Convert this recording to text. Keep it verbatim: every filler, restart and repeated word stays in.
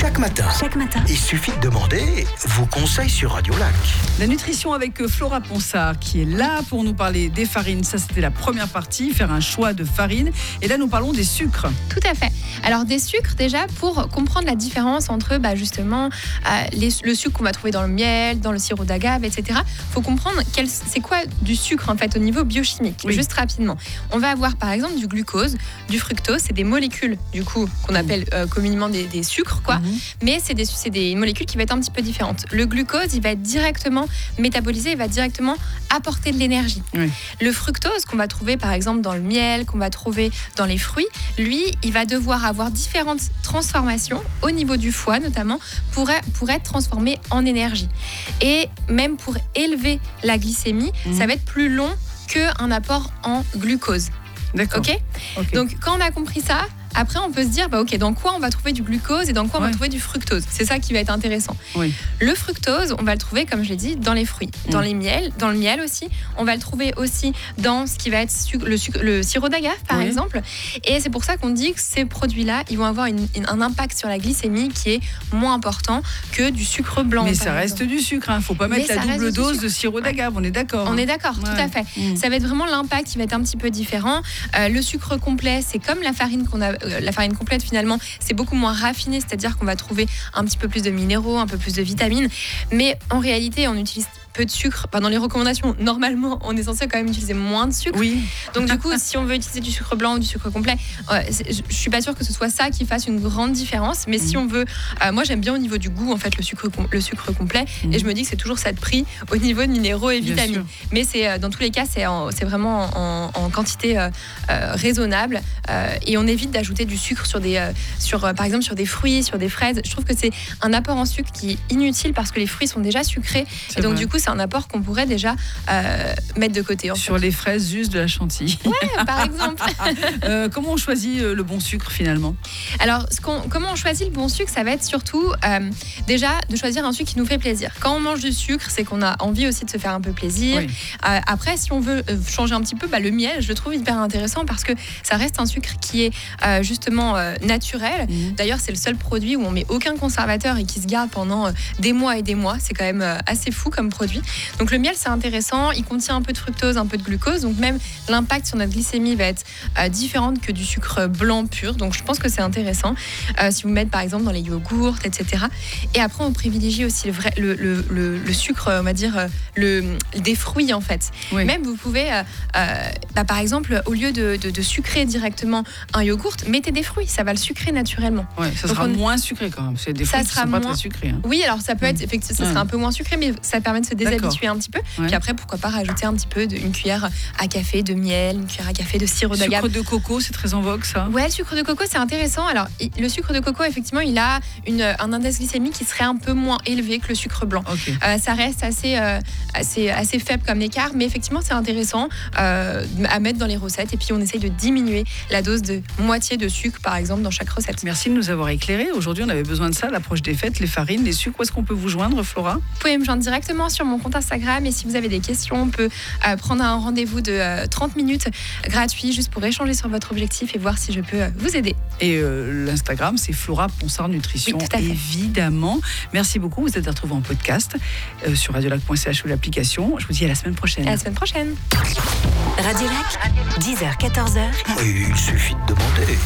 Chaque matin, Chaque matin, il suffit de demander vos conseils sur Radio Lac. La nutrition avec Flora Ponsard qui est là pour nous parler des farines. Ça, c'était la première partie, faire un choix de farine. Et là, nous parlons des sucres. Tout à fait. Alors des sucres, déjà, pour comprendre la différence entre bah, justement euh, les, le sucre qu'on va trouver dans le miel, dans le sirop d'agave, et cetera. Il faut comprendre quel, c'est quoi du sucre en fait au niveau biochimique. Oui. Juste rapidement. On va avoir par exemple du glucose, du fructose, c'est des molécules du coup qu'on appelle euh, communément des, des sucres, quoi. Mm-hmm. Mais c'est des, c'est des molécules qui vont être un petit peu différentes. Le glucose, il va être directement métabolisé, il va directement apporter de l'énergie. Oui. Le fructose qu'on va trouver par exemple dans le miel, qu'on va trouver dans les fruits, lui, il va devoir avoir différentes transformations au niveau du foie notamment pour, pour être transformé en énergie. Et même pour élever la glycémie, mmh. ça va être plus long qu'un apport en glucose. D'accord. Okay okay. Donc quand on a compris ça, après, on peut se dire, bah, ok, dans quoi on va trouver du glucose et dans quoi on ouais. va trouver du fructose. C'est ça qui va être intéressant. Oui. Le fructose, on va le trouver, comme je l'ai dit, dans les fruits, mmh. dans les miels, dans le miel aussi. On va le trouver aussi dans ce qui va être suc- le, suc- le sirop d'agave, par oui. exemple. Et c'est pour ça qu'on dit que ces produits-là, ils vont avoir une, une, un impact sur la glycémie qui est moins important que du sucre blanc. Mais ça reste du sucre, il hein. ne faut pas mettre Mais la double dose de sirop d'agave, on est d'accord. On hein. est d'accord, ouais. tout à fait. Mmh. Ça va être vraiment l'impact qui va être un petit peu différent. Euh, le sucre complet, c'est comme la farine qu'on a. La farine complète finalement, c'est beaucoup moins raffiné, c'est-à-dire qu'on va trouver un petit peu plus de minéraux, un peu plus de vitamines, mais en réalité, on utilise peu de sucre. Enfin, dans les recommandations, normalement, on est censé quand même utiliser moins de sucre. Oui. Donc du coup, si on veut utiliser du sucre blanc ou du sucre complet, euh, je, je suis pas sûre que ce soit ça qui fasse une grande différence. Mais mmh. si on veut, euh, moi j'aime bien au niveau du goût en fait le sucre le sucre complet, mmh. et je me dis que c'est toujours ça de prix au niveau de minéraux et vitamines. Mais c'est euh, dans tous les cas, c'est en, c'est vraiment en, en quantité euh, euh, raisonnable, euh, et on évite d'ajouter du sucre sur des euh, sur euh, par exemple sur des fruits, sur des fraises. Je trouve que c'est un apport en sucre qui est inutile parce que les fruits sont déjà sucrés, c'est et donc vrai. Du coup c'est un apport qu'on pourrait déjà euh, mettre de côté. En Sur fait. Les fraises, juste de la chantilly. Ouais, par exemple. euh, comment on choisit le bon sucre finalement ? Alors, ce qu'on, comment on choisit le bon sucre, ça va être surtout euh, déjà de choisir un sucre qui nous fait plaisir. Quand on mange du sucre, c'est qu'on a envie aussi de se faire un peu plaisir. Oui. Euh, après, si on veut changer un petit peu, bah, le miel, je le trouve hyper intéressant parce que ça reste un sucre qui est euh, justement euh, naturel. Mmh. D'ailleurs, c'est le seul produit où on met aucun conservateur et qui se garde pendant euh, des mois et des mois. C'est quand même euh, assez fou comme produit. Donc le miel, c'est intéressant, il contient un peu de fructose, un peu de glucose, donc même l'impact sur notre glycémie va être euh, différent que du sucre blanc pur, donc je pense que c'est intéressant, euh, si vous mettez par exemple dans les yogourts, et cetera. Et après, on privilégie aussi le, vrai, le, le, le, le sucre, on va dire, le, des fruits en fait. Oui. Même vous pouvez, euh, euh, bah, par exemple, au lieu de, de, de sucrer directement un yogourt, mettez des fruits, ça va le sucrer naturellement. Ouais, ça donc sera on... moins sucré quand même, c'est des fruits ça qui ne sont moins... pas très sucrés. Hein. Oui, alors ça peut être, effectivement, ça ouais. sera un peu moins sucré, mais ça permet de se déshabituer un petit peu. Ouais. Puis après, pourquoi pas rajouter un petit peu de, une cuillère à café de miel, une cuillère à café de sirop d'agave. Le sucre de coco, c'est très en vogue ça. Ouais, le sucre de coco, c'est intéressant. Alors, le sucre de coco, effectivement, il a une, un index glycémique qui serait un peu moins élevé que le sucre blanc. Okay. Euh, ça reste assez, euh, assez, assez faible comme écart, mais effectivement, c'est intéressant euh, à mettre dans les recettes. Et puis, on essaye de diminuer la dose de moitié de sucre, par exemple, dans chaque recette. Merci de nous avoir éclairés. Aujourd'hui, on avait besoin de ça, l'approche des fêtes, les farines, les sucres. Où est-ce qu'on peut vous joindre, Flora ? Vous pouvez me joindre directement sur mon compte Instagram, et si vous avez des questions, on peut euh, prendre un rendez-vous de euh, trente minutes gratuit juste pour échanger sur votre objectif et voir si je peux euh, vous aider. Et euh, l'Instagram, c'est Flora Ponsard Nutrition, oui, tout à fait. Évidemment. Merci beaucoup. Vous êtes retrouvés en podcast euh, sur radiolac point c h ou l'application. Je vous dis à la semaine prochaine. À la semaine prochaine. Radio Lac, dix heures quatorze heures. Il suffit de demander.